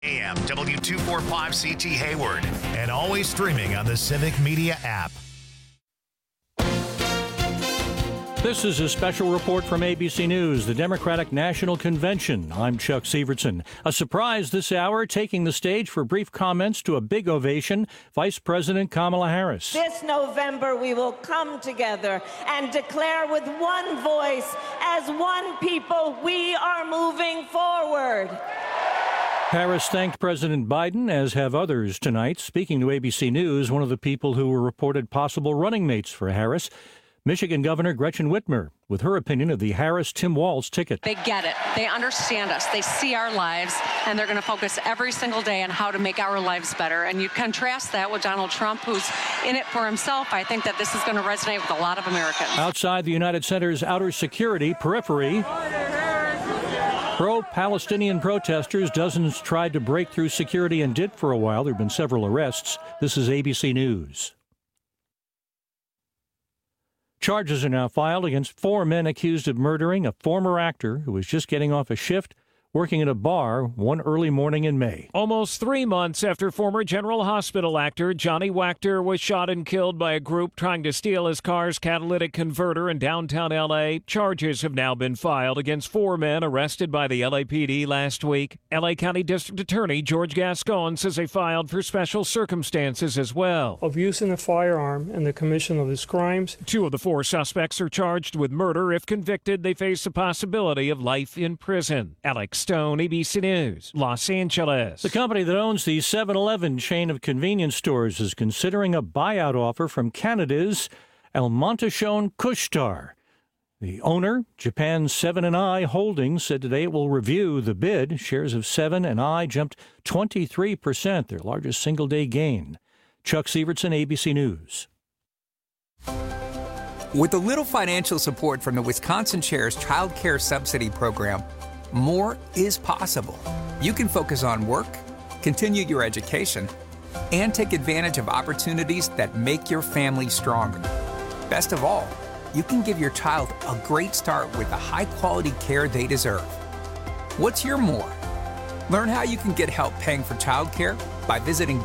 AM W245CT Hayward, and always streaming on the Civic Media app. This is a special report from ABC News, the Democratic National Convention. I'm Chuck Sievertson. A surprise this hour, taking the stage for brief comments to a big ovation, Vice President Kamala Harris. This November, we will come together and declare with one voice, as one people, we are moving forward. Harris thanked President Biden, as have others tonight. Speaking to ABC News, one of the people who were reported possible running mates for Harris, Michigan Governor Gretchen Whitmer, with her opinion of the Harris-Tim Walz ticket. They get it. They understand us. They see our lives, and they're going to focus every single day on how to make our lives better. And you contrast that with Donald Trump, who's in it for himself. I think that this is going to resonate with a lot of Americans. Outside the United Center's outer security periphery, pro-Palestinian protesters, dozens tried to break through security and did for a while. There have been several arrests. This is ABC News. Charges are now filed against 4 men accused of murdering a former actor who was just getting off a shift working at a bar one early morning in May. Almost 3 months after former General Hospital actor Johnny Wachter was shot and killed by a group trying to steal his car's catalytic converter in downtown L.A., charges have now been filed against 4 men arrested by the LAPD last week. L.A. County District Attorney George Gascon says they filed for special circumstances as well. Of using a firearm in the commission of these crimes. 2 of the 4 suspects are charged with murder. If convicted, they face the possibility of life in prison. Alex Stone, ABC News, Los Angeles. The company that owns the 7-Eleven chain of convenience stores is considering a buyout offer from Canada's El Montechon Couche-Tard. The owner, Japan's Seven & I Holdings, said today it will review the bid. Shares of Seven & I jumped 23%, their largest single-day gain. Chuck Sievertson, ABC News. With a little financial support from the Wisconsin Shares Child Care Subsidy Program, more is possible. You can focus on work, continue your education, and take advantage of opportunities that make your family stronger. Best of all, you can give your child a great start with the high-quality care they deserve. What's your more? Learn how you can get help paying for childcare by visiting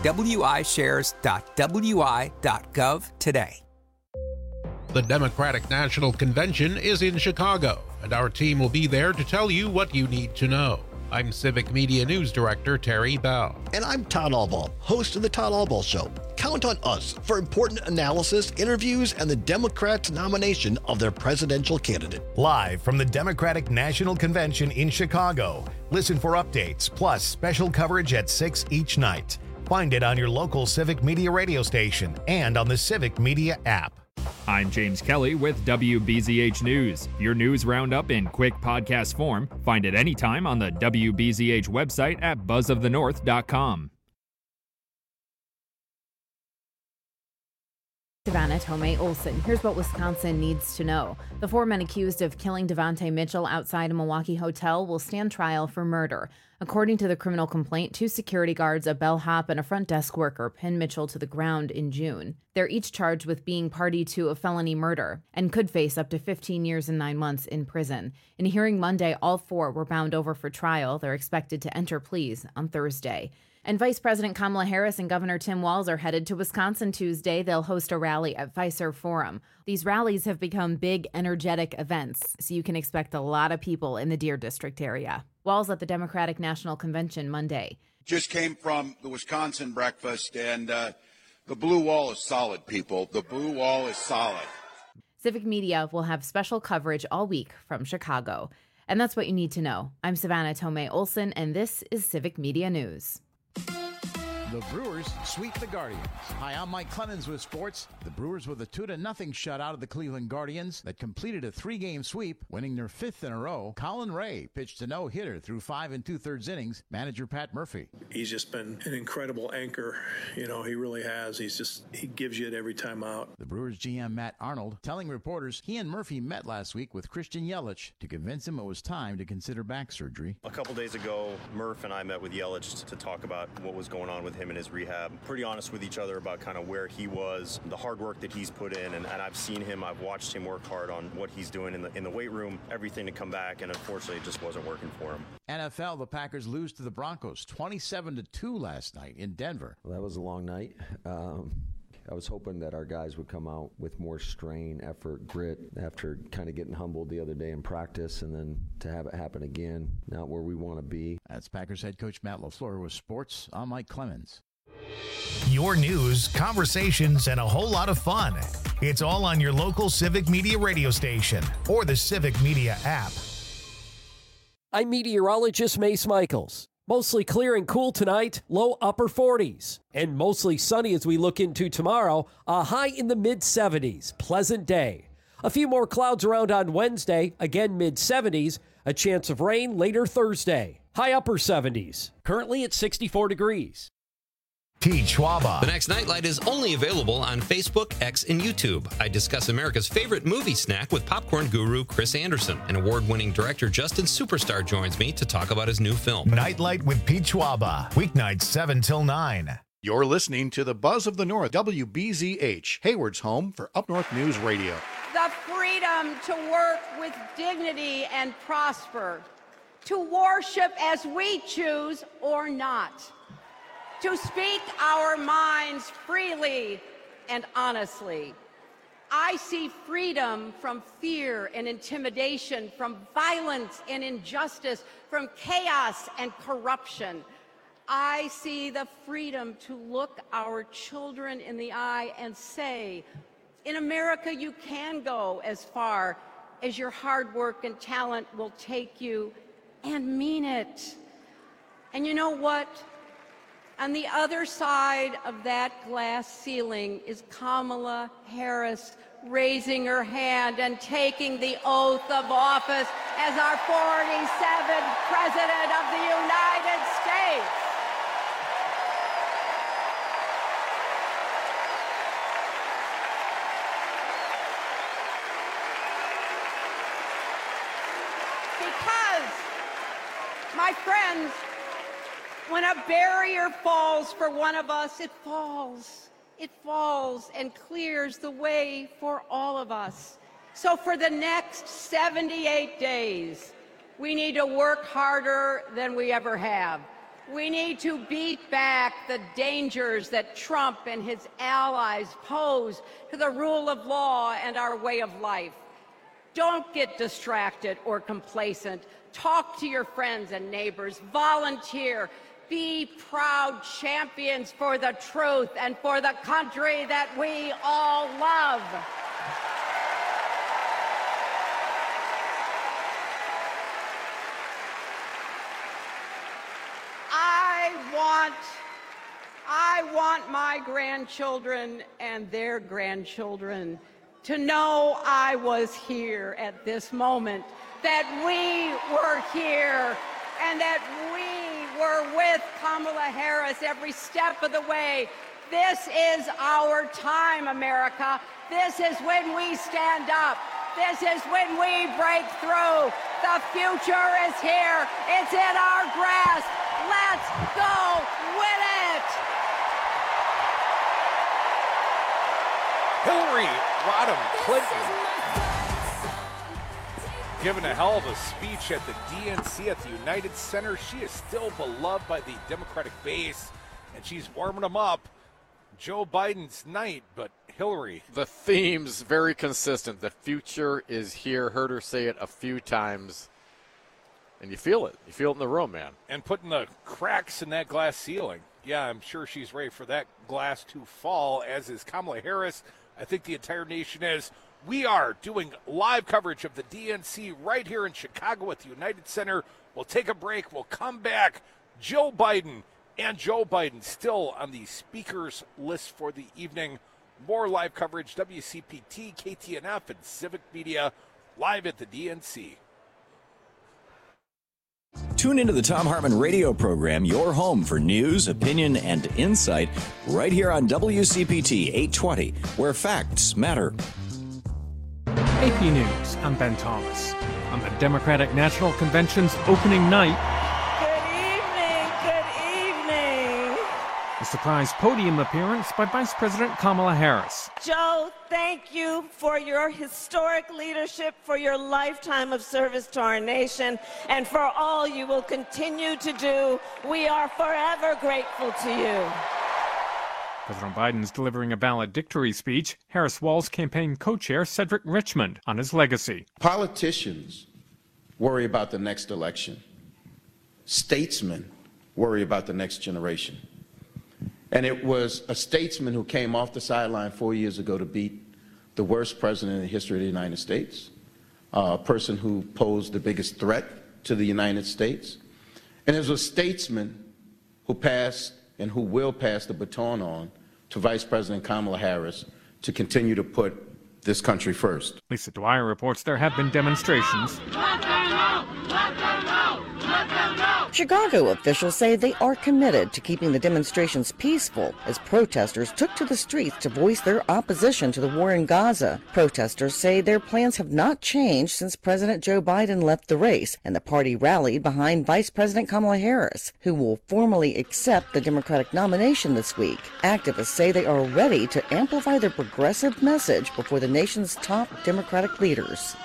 wishares.wi.gov today. The Democratic National Convention is in Chicago, and our team will be there to tell you what you need to know. I'm Civic Media News Director Terry Bell. And I'm Todd Albaugh, host of The Todd Albaugh Show. Count on us for important analysis, interviews, and the Democrats' nomination of their presidential candidate. Live from the Democratic National Convention in Chicago. Listen for updates, plus special coverage at 6 each night. Find it on your local Civic Media radio station and on the Civic Media app. I'm James Kelly with WBZH News, your news roundup in quick podcast form. Find it anytime on the WBZH website at buzzofthenorth.com. Savannah Tomei Olson. Here's what Wisconsin needs to know. The 4 men accused of killing Devontae Mitchell outside a Milwaukee hotel will stand trial for murder. According to the criminal complaint, 2 security guards, a bellhop, and a front desk worker pinned Mitchell to the ground in June. They're each charged with being party to a felony murder and could face up to 15 years and 9 months in prison. In a hearing Monday, all 4 were bound over for trial. They're expected to enter pleas on Thursday. And Vice President Kamala Harris and Governor Tim Walz are headed to Wisconsin Tuesday. They'll host a rally at Fiserv Forum. These rallies have become big, energetic events, so you can expect a lot of people in the Deer District area. Walz at the Democratic National Convention Monday. Just came from the Wisconsin breakfast, and the blue wall is solid, people. The blue wall is solid. Civic Media will have special coverage all week from Chicago. And that's what you need to know. I'm Savannah Tomei Olson, and this is Civic Media News. The Brewers sweep the Guardians. Hi, I'm Mike Clemens with sports. The Brewers with a 2-0 shutout of the Cleveland Guardians that completed a 3-game sweep, winning their 5th in a row. Colin Ray pitched a no-hitter through 5 2/3 innings. Manager Pat Murphy. He's just been an incredible anchor. You know, he really has. He gives you it every time out. The Brewers GM Matt Arnold telling reporters he and Murphy met last week with Christian Yelich to convince him it was time to consider back surgery. A couple days ago, Murph and I met with Yelich to talk about what was going on with him him in his rehab, pretty honest with each other about kind of where he was, the hard work that he's put in, and I've seen him, I've watched him work hard on what he's doing in the weight room, everything to come back, and unfortunately it just wasn't working for him. NFL, the Packers lose to the Broncos 27-2 last night in Denver. Well, that was a long night. I was hoping that our guys would come out with more strain, effort, grit after kind of getting humbled the other day in practice, and then to have it happen again, not where we want to be. That's Packers head coach Matt LaFleur with sports. I'm Mike Clemens. Your news, conversations, and a whole lot of fun. It's all on your local Civic Media radio station or the Civic Media app. I'm meteorologist Mace Michaels. Mostly clear and cool tonight, low upper 40s. And mostly sunny as we look into tomorrow, a high in the mid-70s. Pleasant day. A few more clouds around on Wednesday, again mid-70s. A chance of rain later Thursday. High upper 70s. Currently at 64 degrees. Pete Schwaba. The Next Nightlight is only available on Facebook, X, and YouTube. I discuss America's favorite movie snack with popcorn guru Chris Anderson. And award-winning director Justin Superstar joins me to talk about his new film. Nightlight with Pete Schwaba. Weeknights 7 till 9. You're listening to the Buzz of the North, WBZH, Hayward's home for Up North News Radio. The freedom to work with dignity and prosper, to worship as we choose or not, to speak our minds freely and honestly. I see freedom from fear and intimidation, from violence and injustice, from chaos and corruption. I see the freedom to look our children in the eye and say, in America, you can go as far as your hard work and talent will take you, and mean it. And you know what? On the other side of that glass ceiling is Kamala Harris raising her hand and taking the oath of office as our 47th President of the United States. Because, my friends, when a barrier falls for one of us, it falls. It falls and clears the way for all of us. So for the next 78 days, we need to work harder than we ever have. We need to beat back the dangers that Trump and his allies pose to the rule of law and our way of life. Don't get distracted or complacent. Talk to your friends and neighbors. Volunteer. Be proud champions for the truth and for the country that we all love. I want my grandchildren and their grandchildren to know I was here at this moment, that we were here, and that we were with Kamala Harris every step of the way. This is our time, America. This is when we stand up. This is when we break through. The future is here. It's in our grasp. Let's go win it. Hillary Rodham Clinton giving a hell of a speech at the DNC at the United Center. She is still beloved by the Democratic base, and she's warming them up. Joe Biden's night, but Hillary. The theme's very consistent. The future is here. Heard her say it a few times, and you feel it. You feel it in the room, man. And putting the cracks in that glass ceiling. Yeah, I'm sure she's ready for that glass to fall, as is Kamala Harris. I think the entire nation is. We are doing live coverage of the DNC right here in Chicago at the United Center. We'll take a break. We'll come back. Joe Biden still on the speakers list for the evening. More live coverage, WCPT, KTNF, and Civic Media, live at the DNC. Tune into the Thom Hartmann radio program, your home for news, opinion, and insight, right here on WCPT 820, where facts matter. AP News, I'm Ben Thomas. On the Democratic National Convention's opening night, A surprise podium appearance by Vice President Kamala Harris. Joe, thank you for your historic leadership, for your lifetime of service to our nation, and for all you will continue to do. We are forever grateful to you. President Biden's delivering a valedictory speech. Harris Wall's campaign co-chair Cedric Richmond on his legacy. Politicians worry about the next election. Statesmen worry about the next generation. And it was a statesman who came off the sideline 4 years ago to beat the worst president in the history of the United States, a person who posed the biggest threat to the United States. And it was a statesman who passed and who will pass the baton on to Vice President Kamala Harris to continue to put this country first. Lisa Dwyer reports there have been demonstrations. Chicago officials say they are committed to keeping the demonstrations peaceful as protesters took to the streets to voice their opposition to the war in Gaza. Protesters say their plans have not changed since President Joe Biden left the race, and the party rallied behind Vice President Kamala Harris, who will formally accept the Democratic nomination this week. Activists say they are ready to amplify their progressive message before the nation's top Democratic leaders.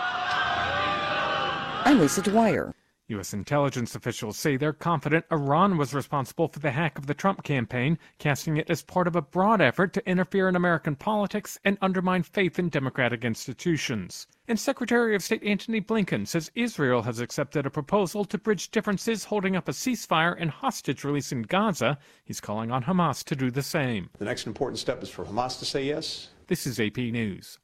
I'm Lisa Dwyer. U.S. intelligence officials say they're confident Iran was responsible for the hack of the Trump campaign, casting it as part of a broad effort to interfere in American politics and undermine faith in democratic institutions. And Secretary of State Antony Blinken says Israel has accepted a proposal to bridge differences holding up a ceasefire and hostage release in Gaza. He's calling on Hamas to do the same. The next important step is for Hamas to say yes. This is AP News.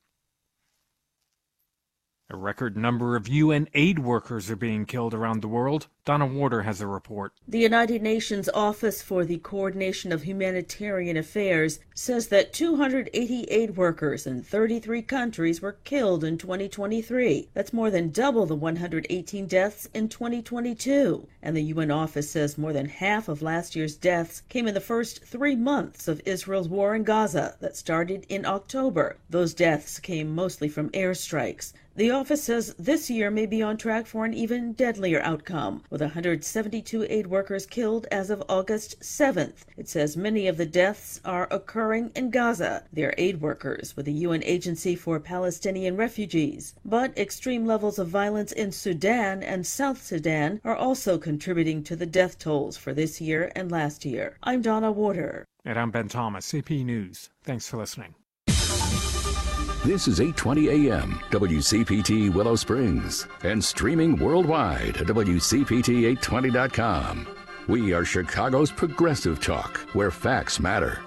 A record number of UN aid workers are being killed around the world. Donna Warder has a report. The United Nations Office for the Coordination of Humanitarian Affairs says that 280 aid workers in 33 countries were killed in 2023. That's more than double the 118 deaths in 2022. And the UN office says more than half of last year's deaths came in the first 3 months of Israel's war in Gaza that started in October. Those deaths came mostly from airstrikes. The office says this year may be on track for an even deadlier outcome, with 172 aid workers killed as of August 7th. It says many of the deaths are occurring in Gaza. They're aid workers with the UN Agency for Palestinian Refugees. But extreme levels of violence in Sudan and South Sudan are also contributing to the death tolls for this year and last year. I'm Donna Warder. And I'm Ben Thomas, AP News. Thanks for listening. This is 820 AM, WCPT Willow Springs, and streaming worldwide at WCPT820.com. We are Chicago's progressive talk, where facts matter.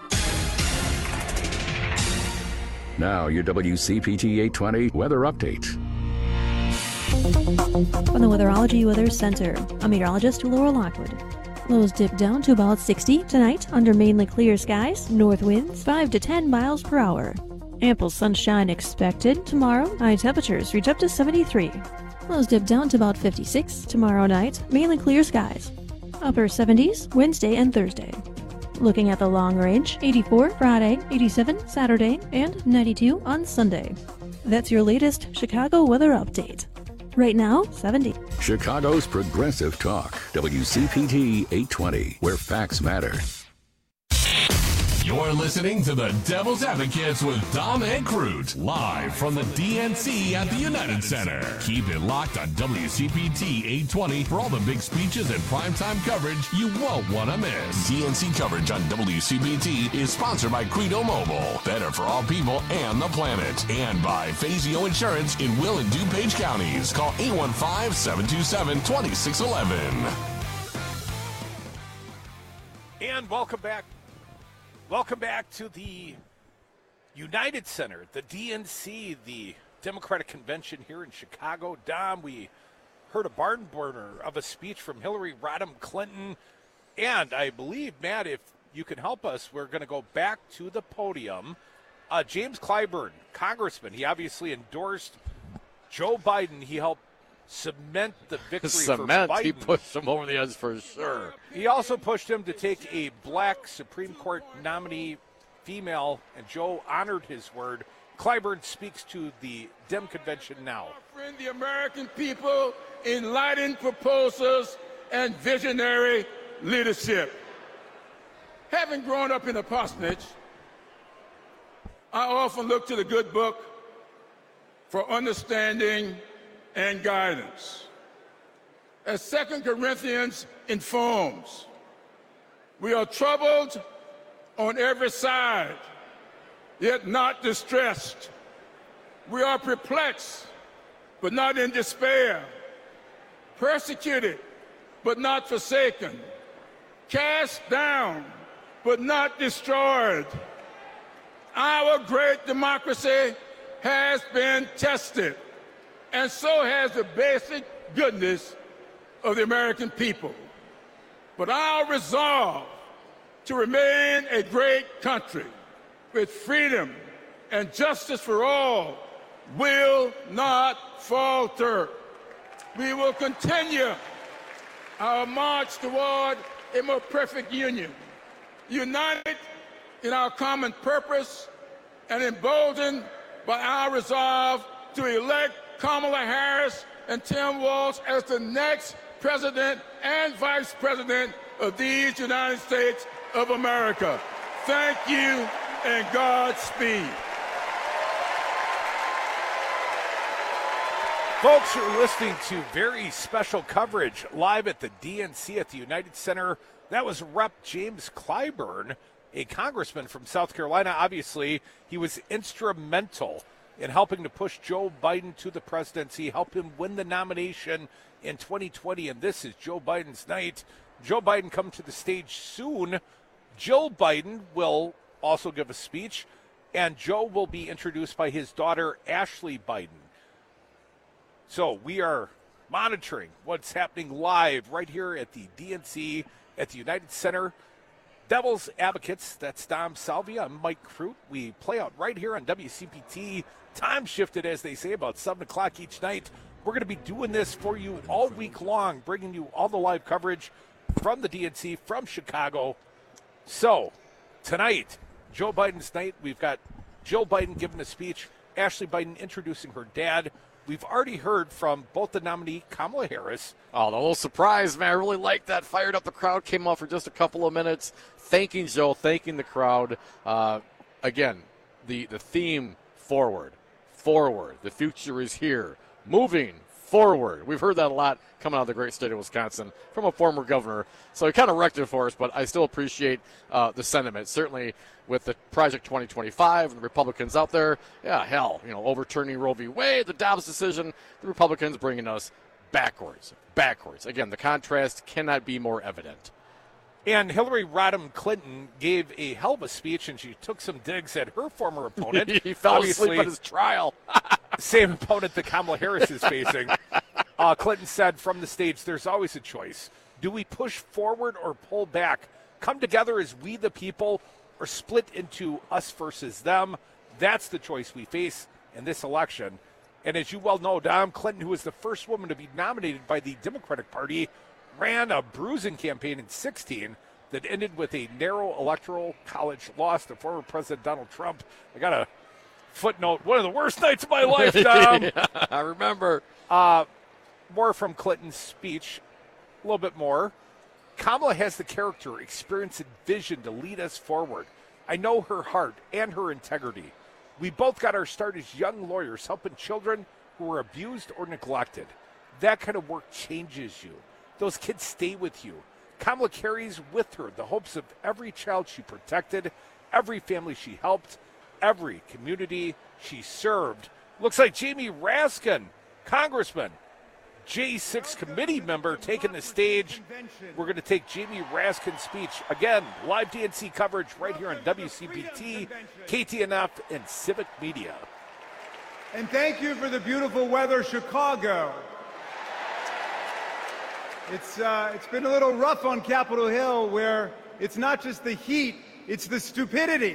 Now, your WCPT 820 weather update. From the Weatherology Weather Center, I'm meteorologist Laura Lockwood. Lows dip down to about 60 tonight under mainly clear skies, north winds 5 to 10 miles per hour. Ample sunshine expected tomorrow. High temperatures reach up to 73. Lows dip down to about 56 tomorrow night. Mainly clear skies. Upper 70s Wednesday and Thursday. Looking at the long range, 84 Friday, 87 Saturday, and 92 on Sunday. That's your latest Chicago weather update. Right now, 70. Chicago's progressive talk, WCPT 820, where facts matter. You're listening to the Devil's Advocates with Dom and Crute, live from the DNC at the United Center. Keep it locked on WCPT 820 for all the big speeches and primetime coverage you won't want to miss. DNC coverage on WCPT is sponsored by Credo Mobile, better for all people and the planet, and by Fazio Insurance in Will and DuPage counties. Call 815-727-2611. And welcome back. Welcome back to the United Center, the DNC, the Democratic Convention here in Chicago. Dom, we heard a barn burner of a speech from Hillary Rodham Clinton. And I believe, Matt, if you can help us, we're going to go back to the podium. James Clyburn, congressman, he obviously endorsed Joe Biden. He helped cement the victory for Biden. He pushed him over the edge for sure. He also pushed him to take a black Supreme Court nominee, female, and Joe honored his word. Clyburn speaks to the Dem Convention now. Offering the American people enlightened proposals and visionary leadership. Having grown up in a parsonage, I often look to the good book for understanding and guidance. As 2 Corinthians informs, we are troubled on every side, yet not distressed. We are perplexed, but not in despair. Persecuted, but not forsaken. Cast down, but not destroyed. Our great democracy has been tested, and so has the basic goodness of the American people. But our resolve to remain a great country with freedom and justice for all will not falter. We will continue our march toward a more perfect union, united in our common purpose and emboldened by our resolve to elect Kamala Harris and Tim Walz as the next president and vice president of these United States of America. Thank you and Godspeed. Folks, you're listening to very special coverage live at the DNC at the United Center. That was Rep. James Clyburn, a congressman from South Carolina. Obviously, he was instrumental in helping to push Joe Biden to the presidency, help him win the nomination in 2020, and this is Joe Biden's night. Joe Biden come to the stage soon. Jill Biden will also give a speech, and Joe will be introduced by his daughter, Ashley Biden. So we are monitoring what's happening live right here at the DNC at the United Center. Devil's Advocates, that's Dom Salvia. I'm Mike Crute. We play out right here on WCPT. Time shifted, as they say, about 7 o'clock each night. We're going to be doing this for you all week long, bringing you all the live coverage from the DNC, from Chicago. So tonight, Joe Biden's night. We've got Jill Biden giving a speech, Ashley Biden introducing her dad. We've already heard from both the nominee, Kamala Harris. Oh, the whole surprise, man. I really like that. Fired up the crowd, came off for just a couple of minutes. Thanking Joe, thanking the crowd. Again, the theme, forward. The future is here. Moving forward. We've heard that a lot coming out of the great state of Wisconsin from a former governor. So he kind of wrecked it for us, but I still appreciate the sentiment. Certainly with the Project 2025 and the Republicans out there, yeah, hell, overturning Roe v. Wade, the Dobbs decision, the Republicans bringing us backwards. Again, the contrast cannot be more evident. And Hillary Rodham Clinton gave a hell of a speech, and she took some digs at her former opponent. He fell asleep at his trial. Same opponent that Kamala Harris is facing. Clinton said from the stage, there's always a choice. Do we push forward or pull back? Come together as we the people, or split into us versus them? That's the choice we face in this election. And as you well know, Dom, Clinton, who was the first woman to be nominated by the Democratic Party, ran a bruising campaign in 2016 that ended with a narrow electoral college loss to former President Donald Trump. I got a footnote, one of the worst nights of my life, Dom. Yeah, I remember. More from Clinton's speech, a little bit more. Kamala has the character, experience, and vision to lead us forward. I know her heart and her integrity. We both got our start as young lawyers helping children who were abused or neglected. That kind of work changes you. Those kids stay with you. Kamala carries with her the hopes of every child she protected, every family she helped, every community she served. Looks like Jamie Raskin, Congressman, J6 committee member, taking the stage. We're going to take Jamie Raskin's speech. Again, live DNC coverage right here on WCPT, KTNF, and Civic Media. And thank you for the beautiful weather, Chicago. It's been a little rough on Capitol Hill, where it's not just the heat, it's the stupidity.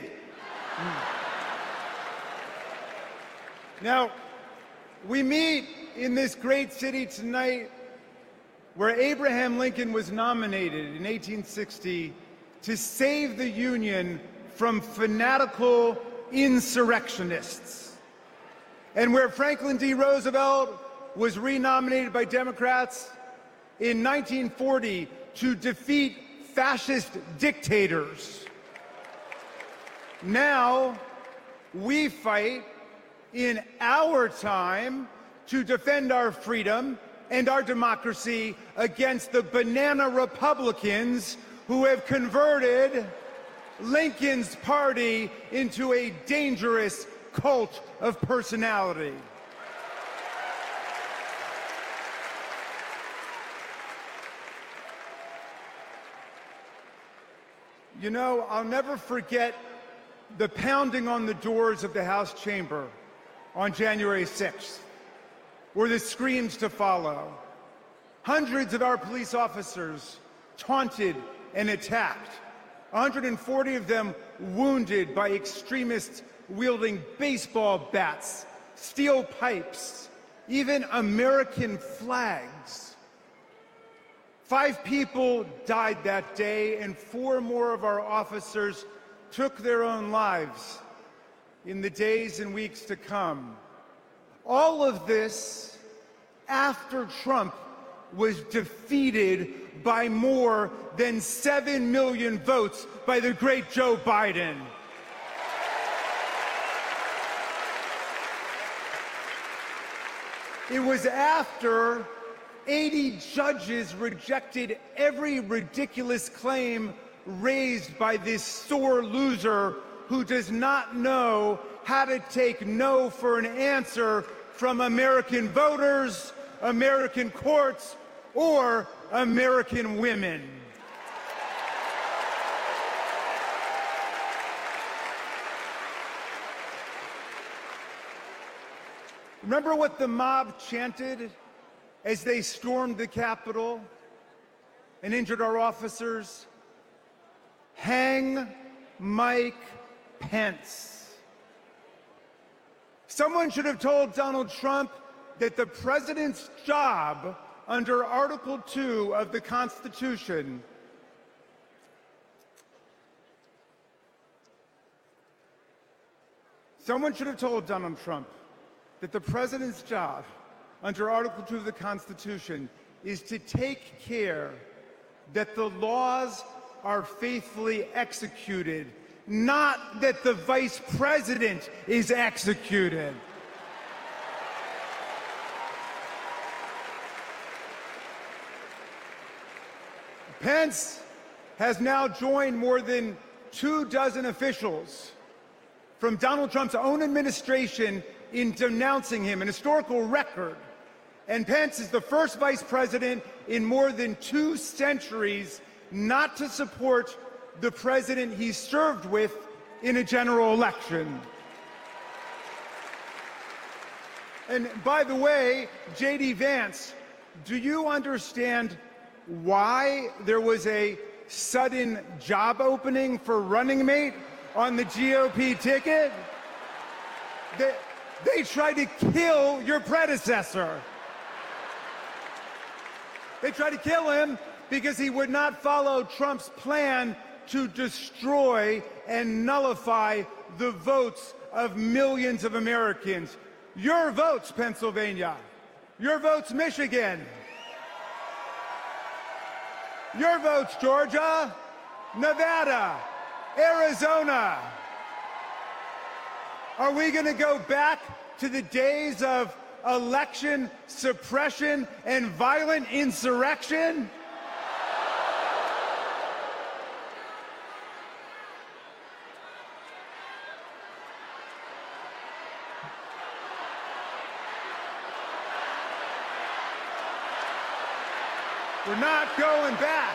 Now, we meet in this great city tonight where Abraham Lincoln was nominated in 1860 to save the Union from fanatical insurrectionists, and where Franklin D. Roosevelt was renominated by Democrats in 1940 to defeat fascist dictators. Now, we fight in our time to defend our freedom and our democracy against the banana Republicans who have converted Lincoln's party into a dangerous cult of personality. You know, I'll never forget the pounding on the doors of the House chamber on January 6th, or the screams to follow. Hundreds of our police officers taunted and attacked, 140 of them wounded by extremists wielding baseball bats, steel pipes, even American flags. 5 people died that day, and 4 more of our officers took their own lives in the days and weeks to come. All of this after Trump was defeated by more than 7 million votes by the great Joe Biden. It was after 80 judges rejected every ridiculous claim raised by this sore loser who does not know how to take no for an answer from American voters, American courts, or American women. Remember what the mob chanted as they stormed the Capitol and injured our officers? Hang Mike Pence. Someone should have told Donald Trump that the president's job under Article 2 of the Constitution Someone should have told Donald Trump that the president's job under Article 2 of the Constitution is to take care that the laws are faithfully executed, not that the vice president is executed. Pence has now joined more than 24 officials from Donald Trump's own administration in denouncing him, an historical record. And Pence is the first vice president in more than 2 centuries not to support the president he served with in a general election. And by the way, J.D. Vance, do you understand why there was a sudden job opening for running mate on the GOP ticket? They tried to kill your predecessor. They tried to kill him because he would not follow Trump's plan to destroy and nullify the votes of millions of Americans. Your votes, Pennsylvania. Your votes, Michigan. Your votes, Georgia, Nevada, Arizona. Are we going to go back to the days of election suppression and violent insurrection? We're not going back.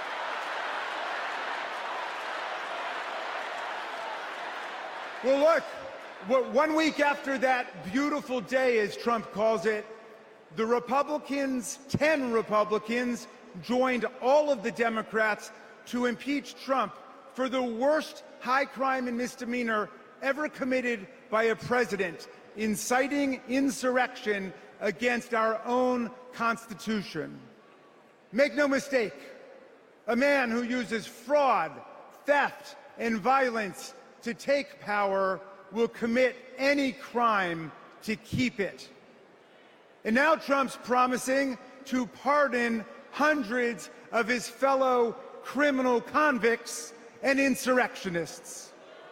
Well, look, 1 week after that beautiful day, as Trump calls it, the Republicans, 10 Republicans, joined all of the Democrats to impeach Trump for the worst high crime and misdemeanor ever committed by a president, inciting insurrection against our own Constitution. Make no mistake, a man who uses fraud, theft, and violence to take power will commit any crime to keep it. And now Trump's promising to pardon hundreds of his fellow criminal convicts and insurrectionists.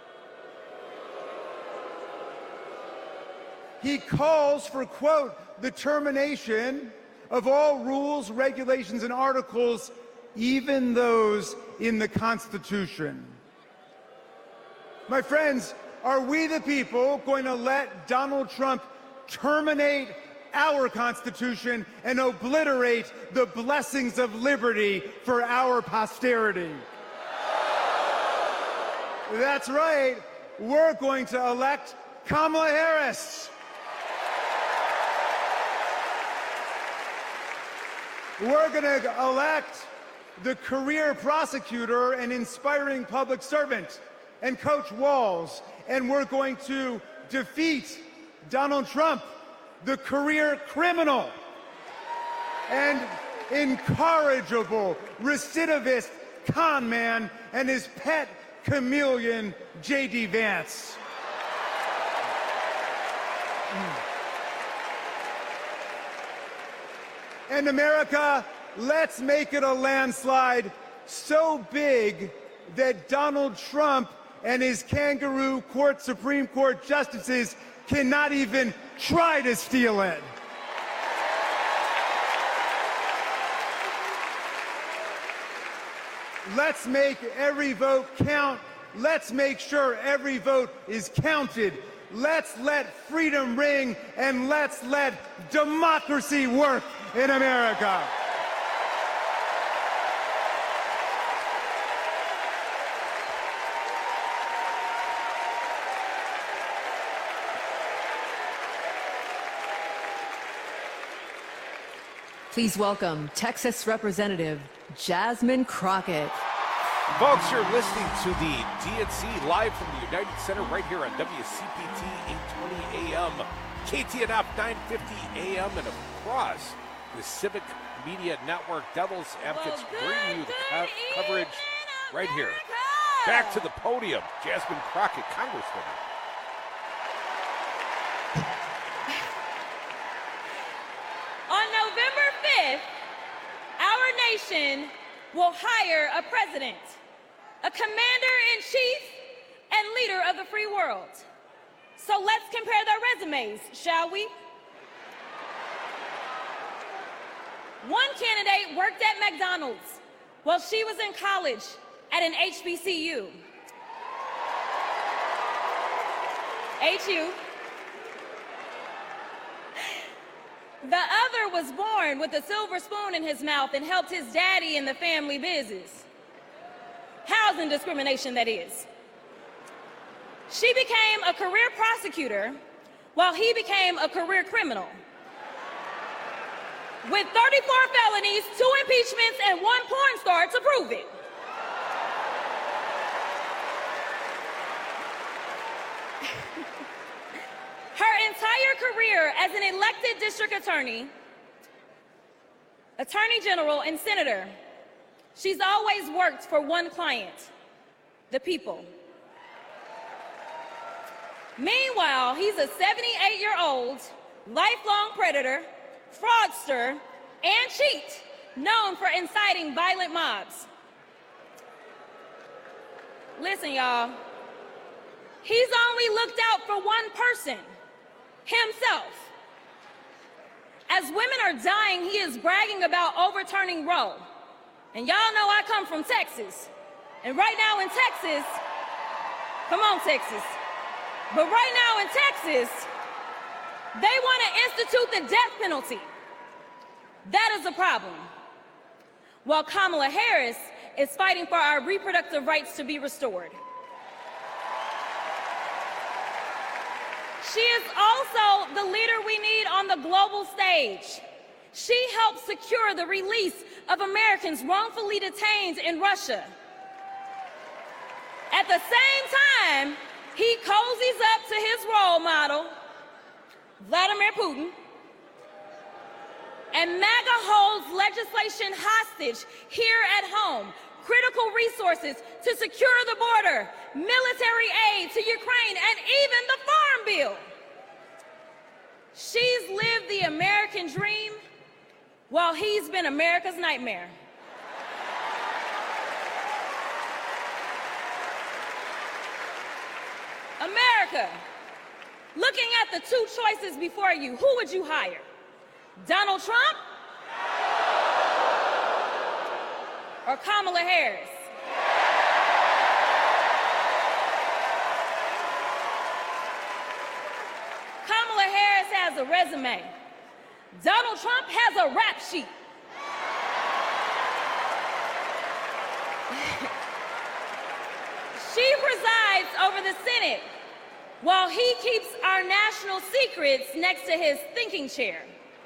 He calls for, quote, the termination of all rules, regulations, and articles, even those in the Constitution. My friends, are we the people going to let Donald Trump terminate our Constitution and obliterate the blessings of liberty for our posterity? That's right, we're going to elect Kamala Harris. We're going to elect the career prosecutor and inspiring public servant and Coach Walz, and we're going to defeat Donald Trump, the career criminal and incorrigible recidivist con man, and his pet chameleon, J.D. Vance. And America, let's make it a landslide so big that Donald Trump and his kangaroo court Supreme Court justices cannot even try to steal it. Let's make every vote count. Let's make sure every vote is counted. Let's let freedom ring, and let's let democracy work in America. Please welcome Texas Representative Jasmine Crockett. Folks, you're listening to the DNC live from the United Center right here on WCPT 820 AM, KTNF 950 AM, and across the Civic Media Network. Devil's Advocates bring you the coverage right here. Back to the podium, Jasmine Crockett, Congresswoman. On November 5th, our nation will hire a president, a commander-in-chief, and leader of the free world. So let's compare their resumes, shall we? One candidate worked at McDonald's while she was in college at an HBCU. HU. The other was born with a silver spoon in his mouth and helped his daddy in the family business. Housing discrimination, that is. She became a career prosecutor while he became a career criminal. With 34 felonies, 2 impeachments, and 1 porn star to prove it. Her entire career as an elected district attorney, attorney general, and senator, she's always worked for one client, the people. Meanwhile, he's a 78-year-old, lifelong predator, fraudster, and cheat, known for inciting violent mobs. Listen, y'all, he's only looked out for one person, himself. As women are dying, he is bragging about overturning Roe. And y'all know I come from Texas. And right now in Texas, come on, Texas. But right now in Texas, they want to institute the death penalty. That is a problem. While Kamala Harris is fighting for our reproductive rights to be restored. She is also the leader we need on the global stage. She helped secure the release of Americans wrongfully detained in Russia. At the same time, he cozies up to his role model, Vladimir Putin, and MAGA holds legislation hostage here at home, critical resources to secure the border, military aid to Ukraine, and even the Farm Bill. She's lived the American dream while he's been America's nightmare. America, looking at the two choices before you, who would you hire? Donald Trump or Kamala Harris? Kamala Harris has a resume. Donald Trump has a rap sheet. She presides over the Senate while he keeps our national secrets next to his thinking chair.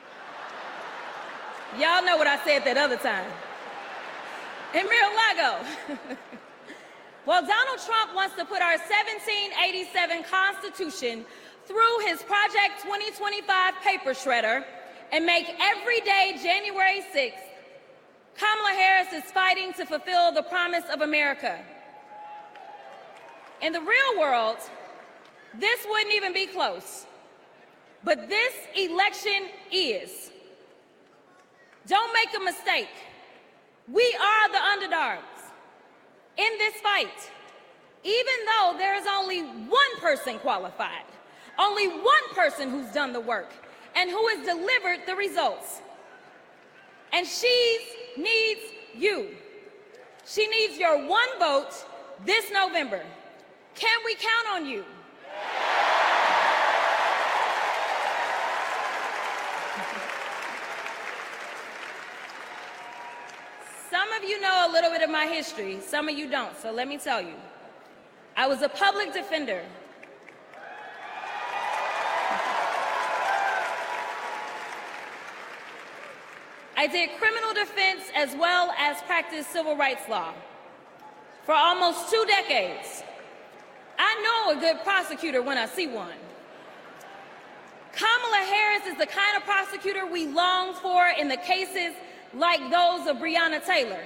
Y'all know what I said that other time. In Mar-a-Lago. Well, Donald Trump wants to put our 1787 Constitution through his Project 2025 paper shredder and make every day January 6th, Kamala Harris is fighting to fulfill the promise of America. In the real world, this wouldn't even be close. But this election is. Don't make a mistake. We are the underdogs in this fight, even though there is only one person qualified, only one person who's done the work, and who has delivered the results. And she needs you. She needs your one vote this November. Can we count on you? Some of you know a little bit of my history, some of you don't, so let me tell you. I was a public defender. I did criminal defense as well as practiced civil rights law for almost 2 decades. I know a good prosecutor when I see one. Kamala Harris is the kind of prosecutor we long for in the cases like those of Breonna Taylor.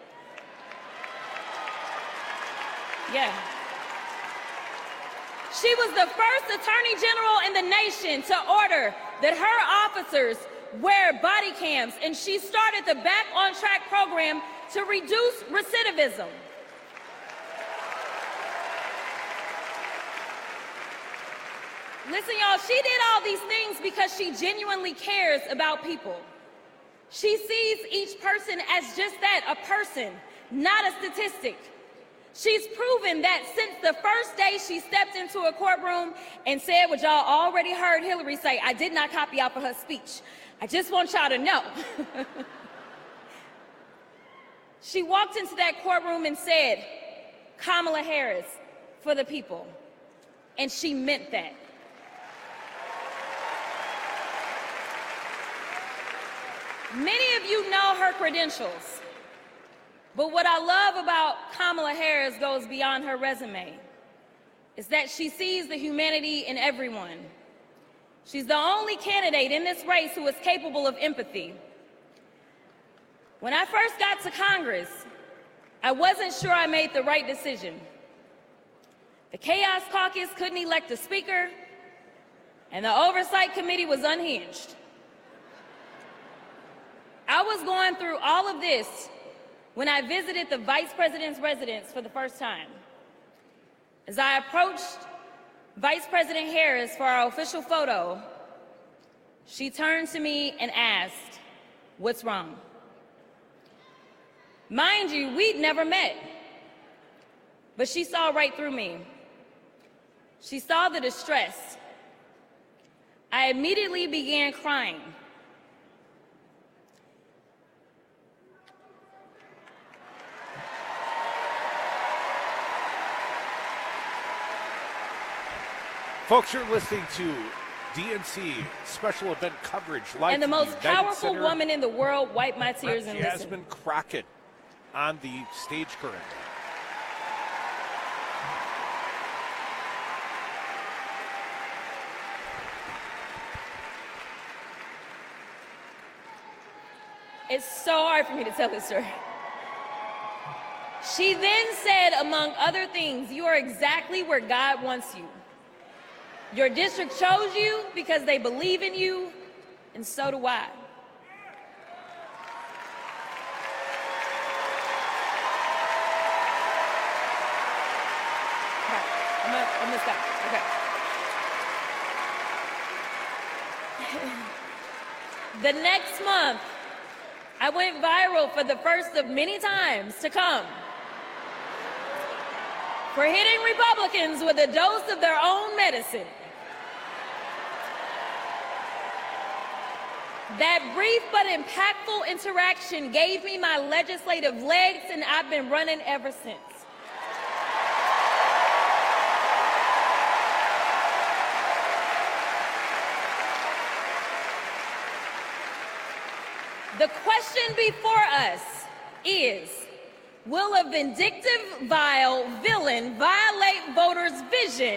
Yeah. She was the first attorney general in the nation to order that her officers wear body cams, and she started the Back on Track program to reduce recidivism. Listen, y'all, she did all these things because she genuinely cares about people. She sees each person as just that, a person, not a statistic. She's proven that since the first day she stepped into a courtroom and said what y'all already heard Hillary say, I did not copy off of her speech. I just want y'all to know. She walked into that courtroom and said, Kamala Harris for the people. And she meant that. Many of you know her credentials, but what I love about Kamala Harris goes beyond her resume, is that she sees the humanity in everyone. She's the only candidate in this race who is capable of empathy. When I first got to Congress, I wasn't sure I made the right decision. The Chaos Caucus couldn't elect a speaker, and the Oversight Committee was unhinged. I was going through all of this when I visited the Vice President's residence for the first time. As I approached Vice President Harris for our official photo, she turned to me and asked, "What's wrong?" Mind you, we'd never met, but she saw right through me. She saw the distress. I immediately began crying. Folks, you're listening to DNC special event coverage live And the from most United powerful Center. woman in the world wiped my tears and listened. Jasmine Crockett on the stage currently. It's so hard for me to tell this story. She then said, among other things, you are exactly where God wants you. Your district chose you because they believe in you, and so do I. I'm the sky. Okay. The next month, I went viral for the first of many times to come for hitting Republicans with a dose of their own medicine. That brief but impactful interaction gave me my legislative legs, and I've been running ever since. The question before us is, will a vindictive, vile villain violate voters' vision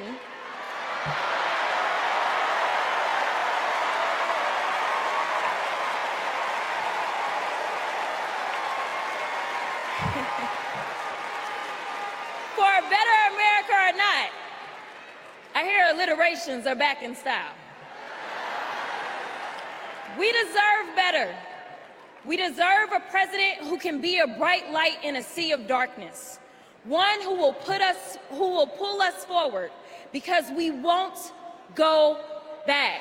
for a better America or not? I hear alliterations are back in style. We deserve better. We deserve a president who can be a bright light in a sea of darkness. One who will pull us forward, because we won't go back.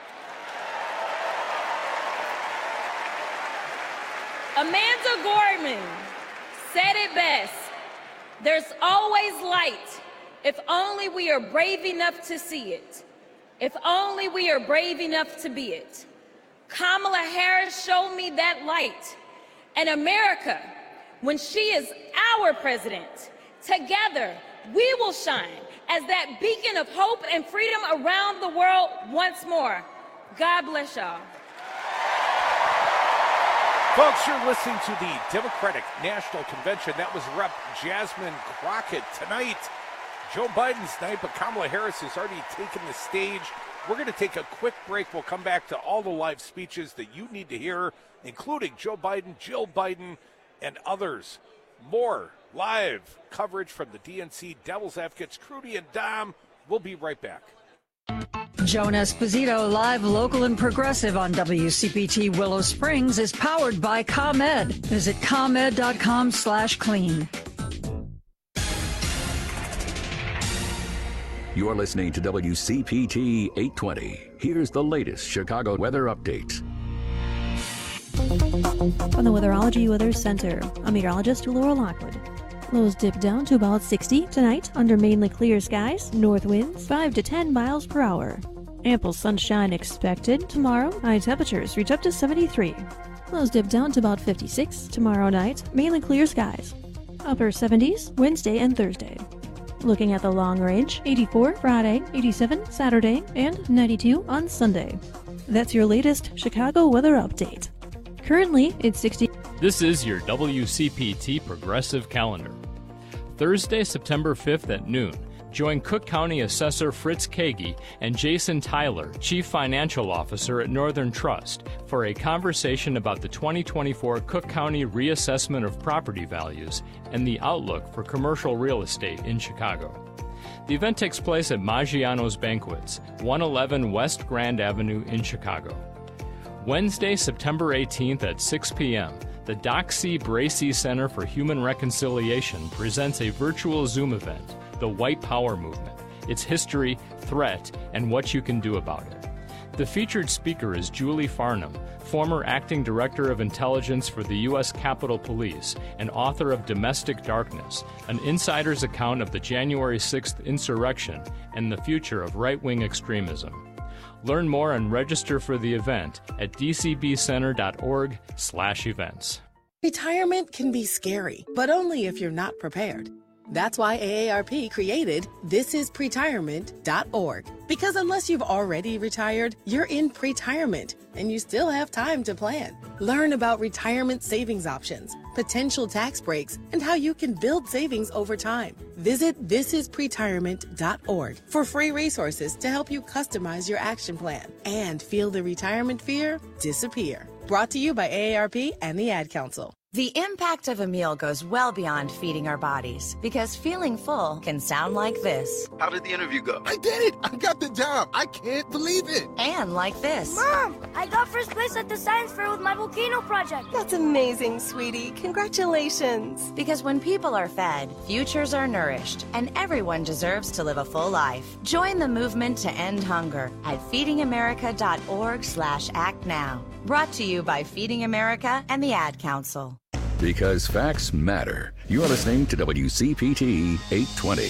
Amanda Gorman said it best. There's always light if only we are brave enough to see it. If only we are brave enough to be it. Kamala Harris showed me that light. And America, when she is our president, together we will shine as that beacon of hope and freedom around the world once more. God bless y'all. Folks, you're listening to the Democratic National Convention. That was Rep. Jasmine Crockett. Tonight, Joe Biden's night, but Kamala Harris has already taken the stage. We're going to take a quick break. We'll come back to all the live speeches that you need to hear, including Joe Biden, Jill Biden, and others. More live coverage from the DNC Devil's Advocates, Crudy and Dom. We'll be right back. Joan Esposito, live, local, and progressive on WCPT Willow Springs, is powered by ComEd. Visit ComEd.com/clean. You're listening to WCPT 820. Here's the latest Chicago weather update. From the Weatherology Weather Center, I'm meteorologist Laura Lockwood. Lows dip down to about 60 tonight under mainly clear skies, north winds 5 to 10 miles per hour. Ample sunshine expected tomorrow. High temperatures reach up to 73. Lows dip down to about 56 tomorrow night, mainly clear skies. Upper 70s Wednesday and Thursday. Looking at the long range, 84 Friday, 87 Saturday, and 92 on Sunday. That's your latest Chicago weather update. Currently, it's 60. This is your WCPT Progressive Calendar. Thursday, September 5th at noon, join Cook County Assessor Fritz Kagi and Jason Tyler, Chief Financial Officer at Northern Trust, for a conversation about the 2024 Cook County Reassessment of Property Values and the outlook for commercial real estate in Chicago. The event takes place at Maggiano's Banquets, 111 West Grand Avenue in Chicago. Wednesday, September 18th at 6 p.m., the Doc C. Bracey Center for Human Reconciliation presents a virtual Zoom event, The White Power Movement, its history, threat, and what you can do about it. The featured speaker is Julie Farnham, former Acting Director of Intelligence for the U.S. Capitol Police and author of Domestic Darkness, an insider's account of the January 6th insurrection and the future of right-wing extremism. Learn more and register for the event at dcbcenter.org/events. Retirement can be scary, but only if you're not prepared. That's why AARP created thisispretirement.org. Because unless you've already retired, you're in pretirement, and you still have time to plan. Learn about retirement savings options, potential tax breaks, and how you can build savings over time. Visit thisispretirement.org for free resources to help you customize your action plan and feel the retirement fear disappear. Brought to you by AARP and the Ad Council. The impact of a meal goes well beyond feeding our bodies, because feeling full can sound like this. How did the interview go? I did it! I got the job! I can't believe it! And like this. Mom, I got first place at the science fair with my volcano project. That's amazing, sweetie. Congratulations. Because when people are fed, futures are nourished, and everyone deserves to live a full life. Join the movement to end hunger at feedingamerica.org/act now. Brought to you by Feeding America and the Ad Council. Because facts matter. You're listening to WCPT 820.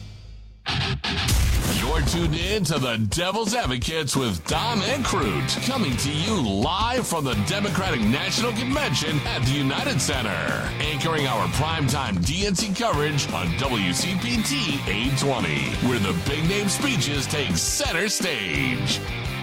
You're tuned in to the Devil's Advocates with Dom and Crute, coming to you live from the Democratic National Convention at the United Center, anchoring our primetime DNC coverage on WCPT 820, where the big-name speeches take center stage.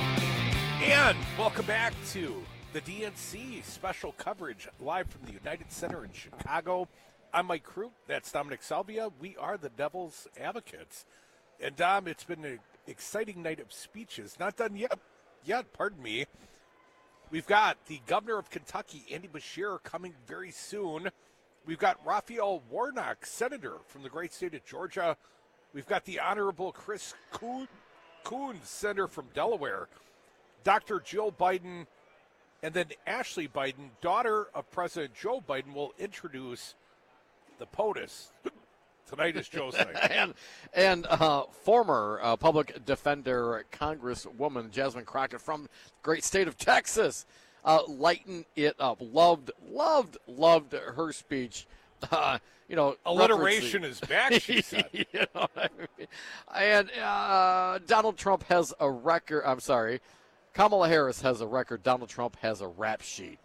And welcome back to the DNC special coverage live from the United Center in Chicago. I'm Mike Crute. That's Dominic Salvia. We are the Devil's Advocates. And, Dom, it's been an exciting night of speeches. Not done yet, pardon me. We've got the governor of Kentucky, Andy Beshear, coming very soon. We've got Raphael Warnock, senator from the great state of Georgia. We've got the Honorable Chris Coons, senator from Delaware. Dr. Jill Biden, and then Ashley Biden, daughter of President Joe Biden, will introduce the POTUS. Tonight is Joe's night. and former public defender Congresswoman Jasmine Crockett from the great state of Texas, lighten it up. Loved her speech. Alliteration is back, she said. You know what I mean? And Donald Trump has a record. I'm sorry. Kamala Harris has a record. Donald Trump has a rap sheet.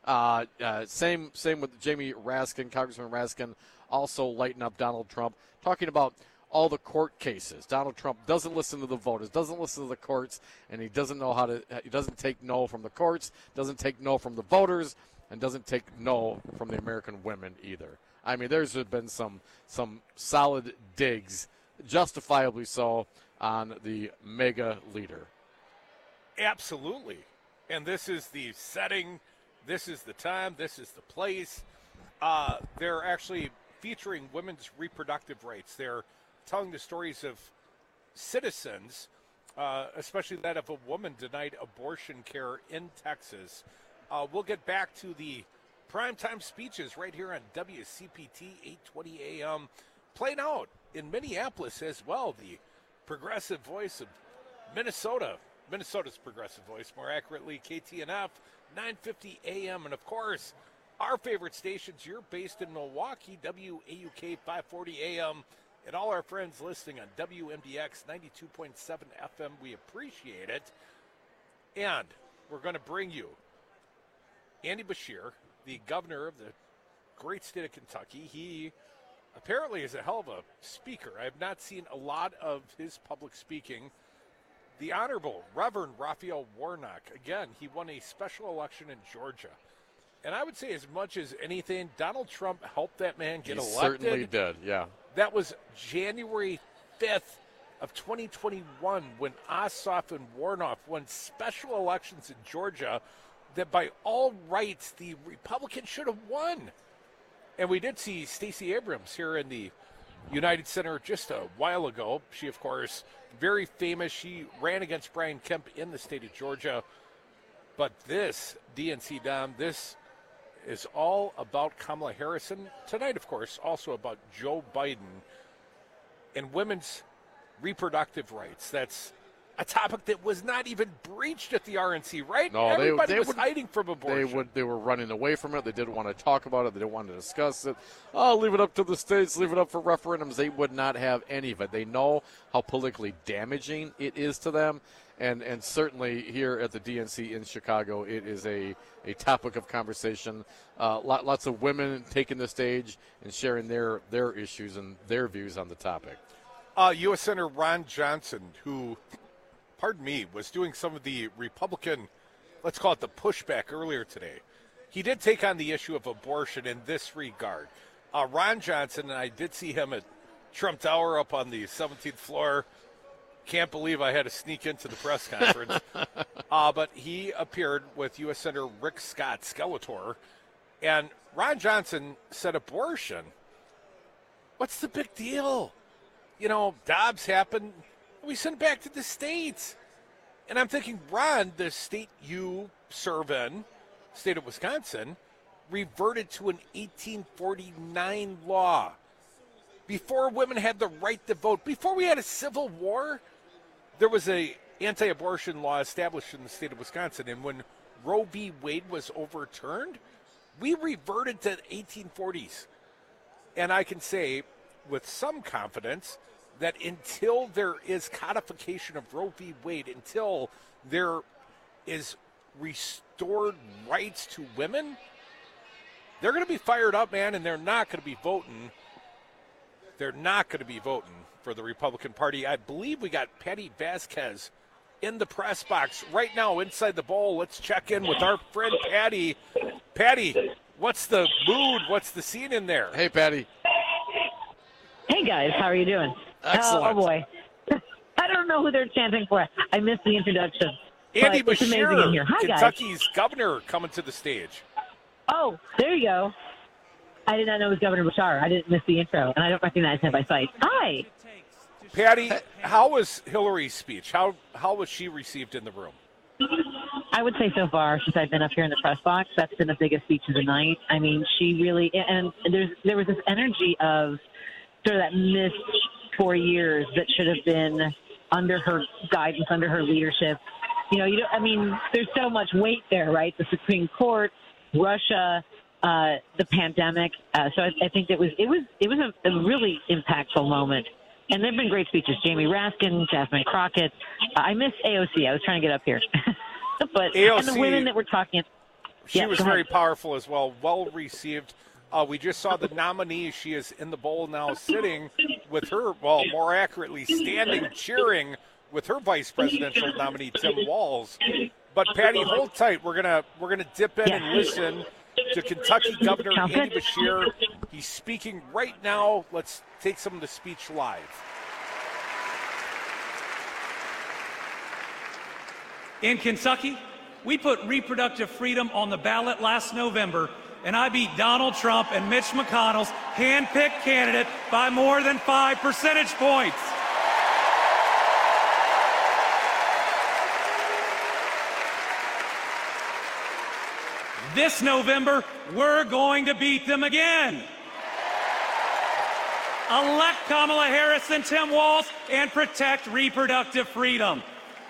Same with Jamie Raskin, Congressman Raskin, also lighting up Donald Trump, talking about all the court cases. Donald Trump doesn't listen to the voters, doesn't listen to the courts, and he doesn't know he doesn't take no from the courts, doesn't take no from the voters, and doesn't take no from the American women either. I mean, there's been some solid digs, justifiably so, on the mega leader. Absolutely. And this is the setting, this is the time, this is the place. They're actually featuring women's reproductive rights. They're telling the stories of citizens, especially that of a woman denied abortion care in Texas. We'll get back to the primetime speeches right here on WCPT 820 AM, playing out in Minneapolis as well, the progressive voice of Minnesota's progressive voice, more accurately, KTNF, 950 AM. And, of course, our favorite stations, you're based in Milwaukee, WAUK 540 AM, and all our friends listening on WMDX 92.7 FM. We appreciate it. And we're going to bring you Andy Beshear, the governor of the great state of Kentucky. He apparently is a hell of a speaker. I have not seen a lot of his public speaking. The Honorable Reverend Raphael Warnock, again, he won a special election in Georgia. And I would say as much as anything, Donald Trump helped that man get elected. He certainly did, yeah. That was January 5th of 2021 when Ossoff and Warnock won special elections in Georgia that by all rights the Republicans should have won. And we did see Stacey Abrams here in the United Center just a while ago. She, of course, very famous. She ran against Brian Kemp in the state of Georgia. But this, DNC Dom, this is all about Kamala Harris. And tonight, of course, also about Joe Biden and women's reproductive rights. That's a topic that was not even breached at the RNC, right? No, Everybody was hiding from abortion. They were running away from it. They didn't want to talk about it. They didn't want to discuss it. Oh, leave it up to the states. Leave it up for referendums. They would not have any of it. They know how politically damaging it is to them. And certainly here at the DNC in Chicago, it is a topic of conversation. Lots of women taking the stage and sharing their issues and their views on the topic. U.S. Senator Ron Johnson, who, pardon me, was doing some of the Republican, let's call it the pushback earlier today. He did take on the issue of abortion in this regard. Ron Johnson, and I did see him at Trump Tower up on the 17th floor. Can't believe I had to sneak into the press conference. But he appeared with U.S. Senator Rick Scott Skeletor. And Ron Johnson said abortion. What's the big deal? You know, Dobbs happened. We sent it back to the states. And I'm thinking, Ron, the state you serve in, state of Wisconsin, reverted to an 1849 law. Before women had the right to vote, before we had a civil war, there was a anti-abortion law established in the state of Wisconsin. And when Roe v. Wade was overturned, we reverted to the 1840s. And I can say with some confidence that until there is codification of Roe v. Wade, until there is restored rights to women, they're going to be fired up, man, and they're not going to be voting. They're not going to be voting for the Republican Party. I believe we got Patty Vasquez in the press box right now inside the bowl. Let's check in with our friend Patty. Patty, what's the mood? What's the scene in there? Hey, Patty. Hey, guys. How are you doing? Excellent. Oh, boy. I don't know who they're chanting for. I missed the introduction. Andy But it's amazing in here. Beshear, Hi, Kentucky's guys. governor, coming to the stage. Oh, there you go. I did not know it was Governor Bashar. I didn't miss the intro, and I don't recognize him by sight. Hi. Patty, how was Hillary's speech? How was she received in the room? I would say so far, since I've been up here in the press box, that's been the biggest speech of the night. I mean, she really, and there was this energy of sort of that missed 4 years that should have been under her guidance, under her leadership. You know, I mean, there's so much weight there, right? The Supreme Court, Russia, the pandemic. So I think it was a really impactful moment. And there have been great speeches. Jamie Raskin, Jasmine Crockett. I missed AOC. I was trying to get up here. But AOC, and the women that were talking. She Yeah, was go very ahead. powerful as well, well received. We just saw the nominee. She is in the bowl now, sitting with her, well, more accurately, standing, cheering with her vice presidential nominee, Tim Walz. But Patty, hold tight. We're gonna dip in and listen to Kentucky Governor Sounds Andy good. Beshear. He's speaking right now. Let's take some of the speech live. In Kentucky, we put reproductive freedom on the ballot last November, and I beat Donald Trump and Mitch McConnell's hand-picked candidate by more than 5 percentage points. This November, we're going to beat them again. Elect Kamala Harris and Tim Walz and protect reproductive freedom.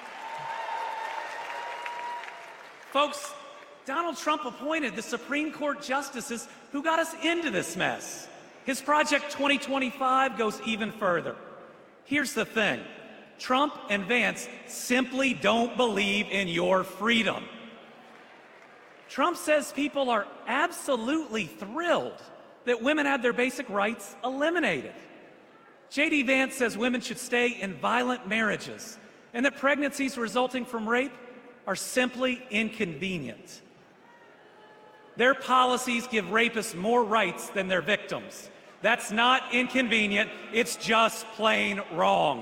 Folks, Donald Trump appointed the Supreme Court justices who got us into this mess. His Project 2025 goes even further. Here's the thing. Trump and Vance simply don't believe in your freedom. Trump says people are absolutely thrilled that women had their basic rights eliminated. J.D. Vance says women should stay in violent marriages and that pregnancies resulting from rape are simply inconvenient. Their policies give rapists more rights than their victims. That's not inconvenient, it's just plain wrong.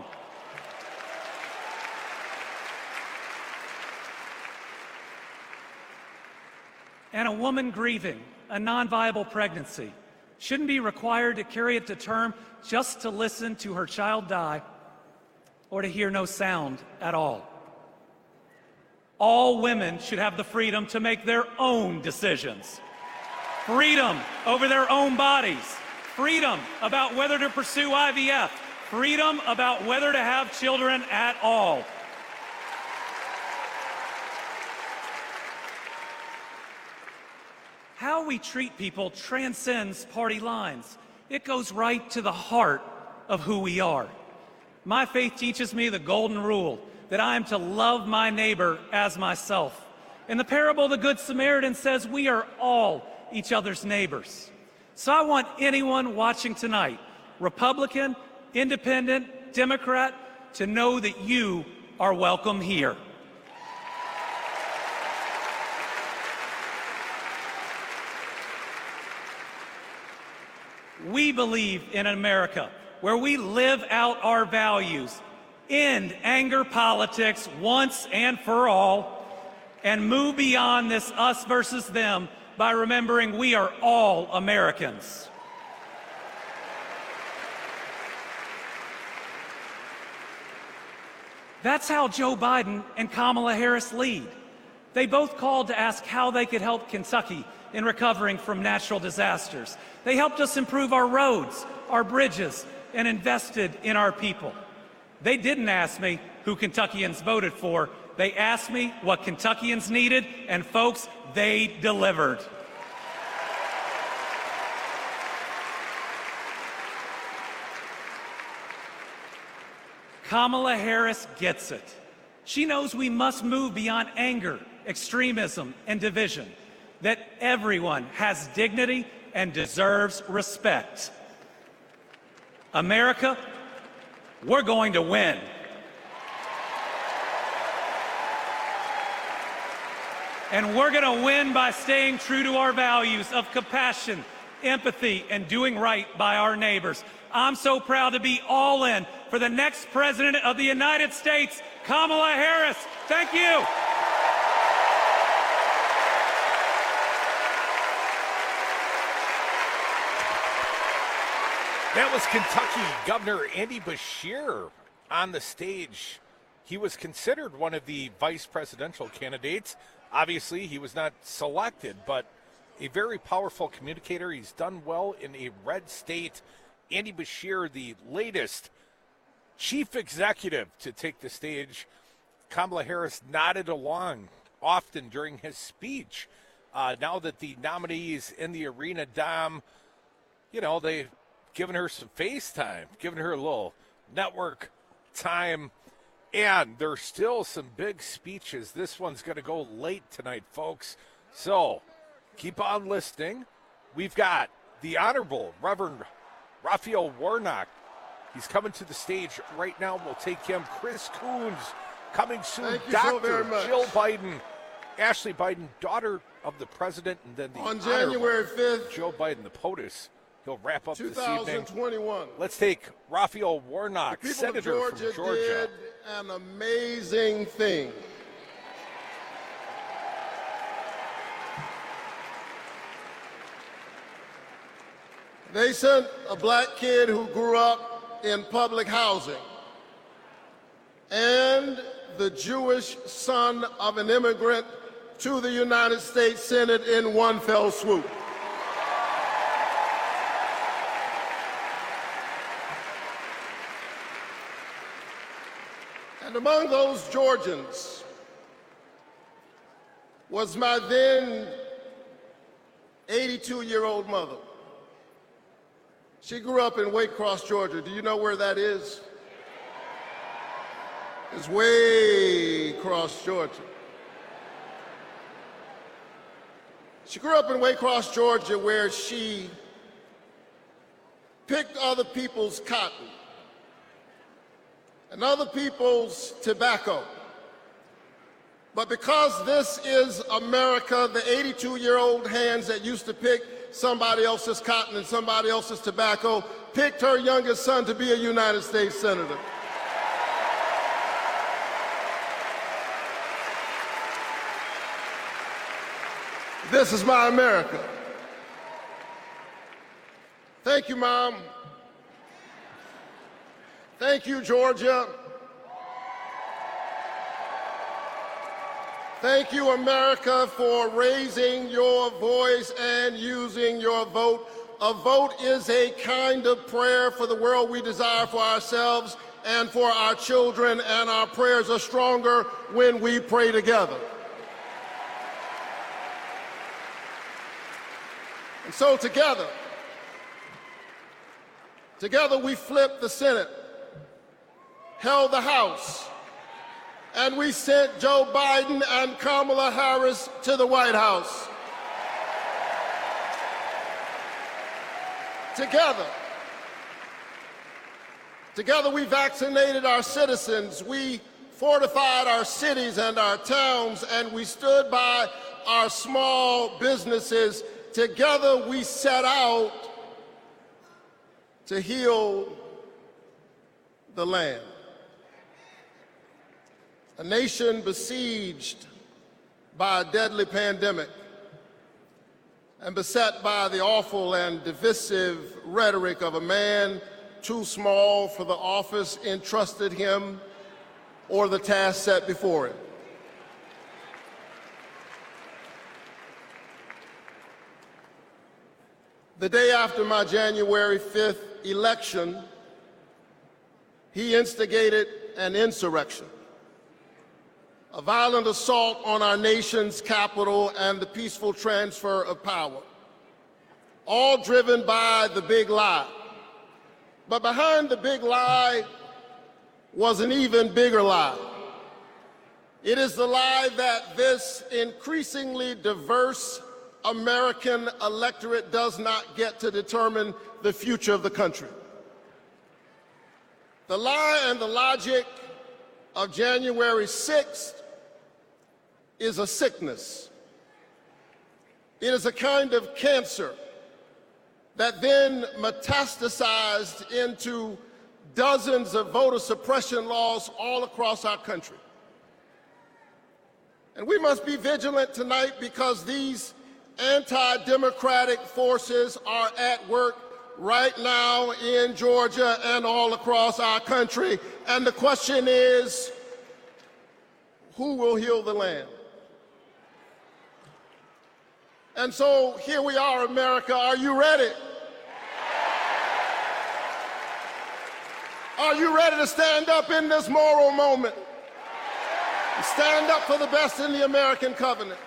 And a woman grieving a non-viable pregnancy shouldn't be required to carry it to term just to listen to her child die or to hear no sound at all. All women should have the freedom to make their own decisions. Freedom over their own bodies. Freedom about whether to pursue IVF. Freedom about whether to have children at all. How we treat people transcends party lines. It goes right to the heart of who we are. My faith teaches me the golden rule that I am to love my neighbor as myself. In the parable of the Good Samaritan says we are all each other's neighbors. So I want anyone watching tonight, Republican, Independent, Democrat, to know that you are welcome here. We believe in America where we live out our values, end anger politics once and for all, and move beyond this us versus them by remembering we are all Americans. That's how Joe Biden and Kamala Harris lead. They both called to ask how they could help Kentucky in recovering from natural disasters. They helped us improve our roads, our bridges, and invested in our people. They didn't ask me who Kentuckians voted for. They asked me what Kentuckians needed, and folks, they delivered. Kamala Harris gets it. She knows we must move beyond anger, extremism, and division, that everyone has dignity and deserves respect. America, we're going to win. And we're going to win by staying true to our values of compassion, empathy, and doing right by our neighbors. I'm so proud to be all in for the next President of the United States, Kamala Harris. Thank you. That was Kentucky Governor Andy Beshear on the stage. He was considered one of the vice presidential candidates. Obviously, he was not selected, but a very powerful communicator. He's done well in a red state. Andy Beshear, the latest chief executive to take the stage. Kamala Harris nodded along often during his speech. Now that the nominees in the arena, Dom, you know, they've given her some FaceTime, giving her a little network time. And there's still some big speeches. This one's going to go late tonight, folks. So keep on listening. We've got the Honorable Reverend Raphael Warnock. He's coming to the stage right now. We'll take him. Chris Coons coming soon. Dr. Jill Biden, Ashley Biden, daughter of the president, and then the on January 5th, Joe Biden, the POTUS. He'll wrap up 2021. This evening. Let's take Raphael Warnock, the people senator of from Georgia. Did an amazing thing. They sent a black kid who grew up in public housing and the Jewish son of an immigrant to the United States Senate in one fell swoop. And among those Georgians was my then 82-year-old mother. She grew up in Waycross, Georgia. Do you know where that is? It's Waycross, Georgia. She grew up in Waycross, Georgia, where she picked other people's cotton and other people's tobacco. But because this is America, the 82-year-old hands that used to pick somebody else's cotton and somebody else's tobacco picked her youngest son to be a United States Senator. This is my America. Thank you, Mom. Thank you, Georgia. Thank you, America, for raising your voice and using your vote. A vote is a kind of prayer for the world we desire for ourselves and for our children, and our prayers are stronger when we pray together. And so together we flipped the Senate, held the House, and we sent Joe Biden and Kamala Harris to the White House. Together we vaccinated our citizens, we fortified our cities and our towns, and we stood by our small businesses. Together we set out to heal the land. A nation besieged by a deadly pandemic, and beset by the awful and divisive rhetoric of a man too small for the office entrusted him or the task set before him. The day after my January 5th election, he instigated an insurrection, a violent assault on our nation's capital and the peaceful transfer of power, all driven by the big lie. But behind the big lie was an even bigger lie. It is the lie that this increasingly diverse American electorate does not get to determine the future of the country. The lie and the logic of January 6th is a sickness. It is a kind of cancer that then metastasized into dozens of voter suppression laws all across our country. And we must be vigilant tonight because these anti-democratic forces are at work right now in Georgia and all across our country. And the question is, who will heal the land? And so here we are, America. Are you ready? Are you ready to stand up in this moral moment? Stand up for the best in the American covenant.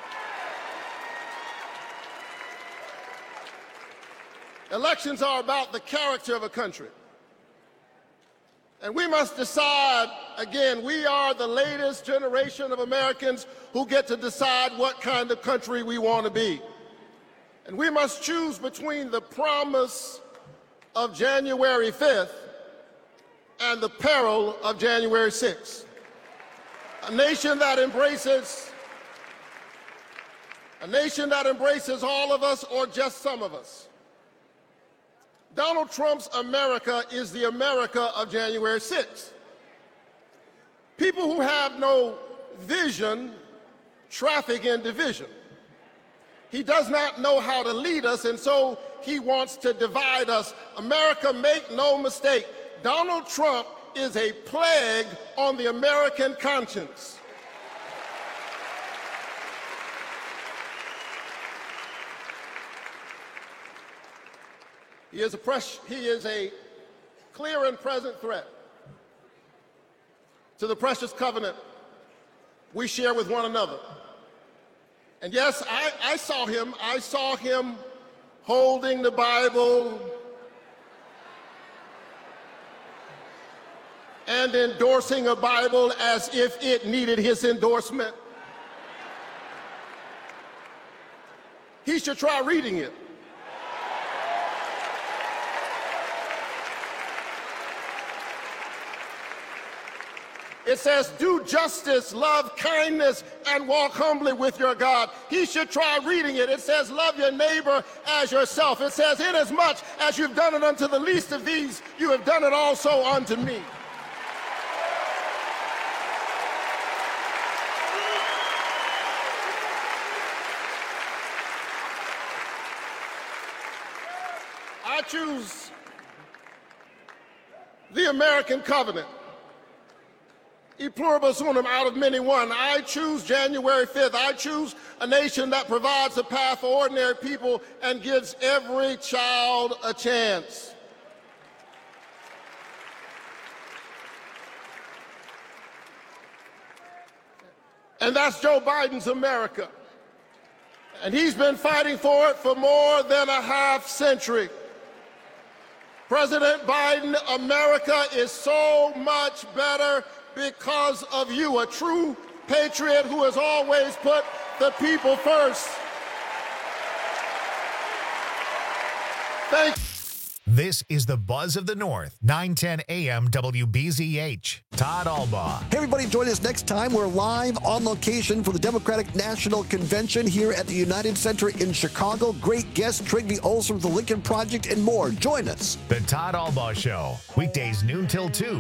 Elections are about the character of a country. And we must decide, again, we are the latest generation of Americans who get to decide what kind of country we want to be. And we must choose between the promise of January 5th and the peril of January 6th. A nation that embraces all of us or just some of us. Donald Trump's America is the America of January 6th. People who have no vision traffic in division. He does not know how to lead us, and so he wants to divide us. America, make no mistake, Donald Trump is a plague on the American conscience. He is a clear and present threat to the precious covenant we share with one another. And yes, I saw him holding the Bible and endorsing a Bible as if it needed his endorsement. He should try reading it. It says, do justice, love kindness, and walk humbly with your God. He should try reading it. It says, love your neighbor as yourself. It says, inasmuch as you've done it unto the least of these, you have done it also unto me. I choose the American covenant. E pluribus unum, out of many one. I choose January 5th. I choose a nation that provides a path for ordinary people and gives every child a chance. And that's Joe Biden's America. And he's been fighting for it for more than a half century. President Biden, America is so much better because of you, a true patriot who has always put the people first. Thank you. This is the Buzz of the North, 910 AM WBZH. Todd Albaugh. Hey, everybody, join us next time. We're live on location for the Democratic National Convention here at the United Center in Chicago. Great guests, Trygve Olsen from the Lincoln Project, and more. Join us. The Todd Albaugh Show, weekdays noon till 2.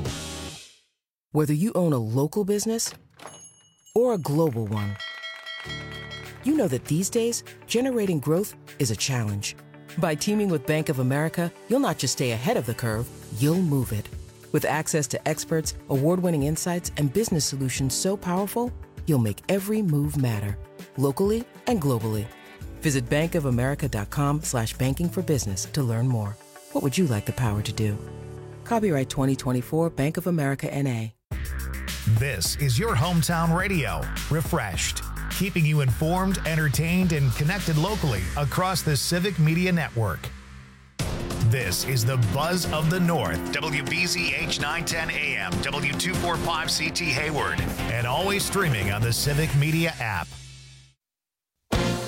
Whether you own a local business or a global one, You know that these days, generating growth is a challenge. By teaming with Bank of America, you'll not just stay ahead of the curve, you'll move it. With access to experts, award-winning insights, and business solutions so powerful, you'll make every move matter, locally and globally. Visit bankofamerica.com/banking for business to learn more. What would you like the power to do? Copyright 2024 Bank of America N.A. This is your hometown radio, Refreshed, keeping you informed, entertained, and connected locally across the Civic Media Network. This is the Buzz of the North, WBZH 910 AM, W245CT Hayward, and always streaming on the Civic Media app.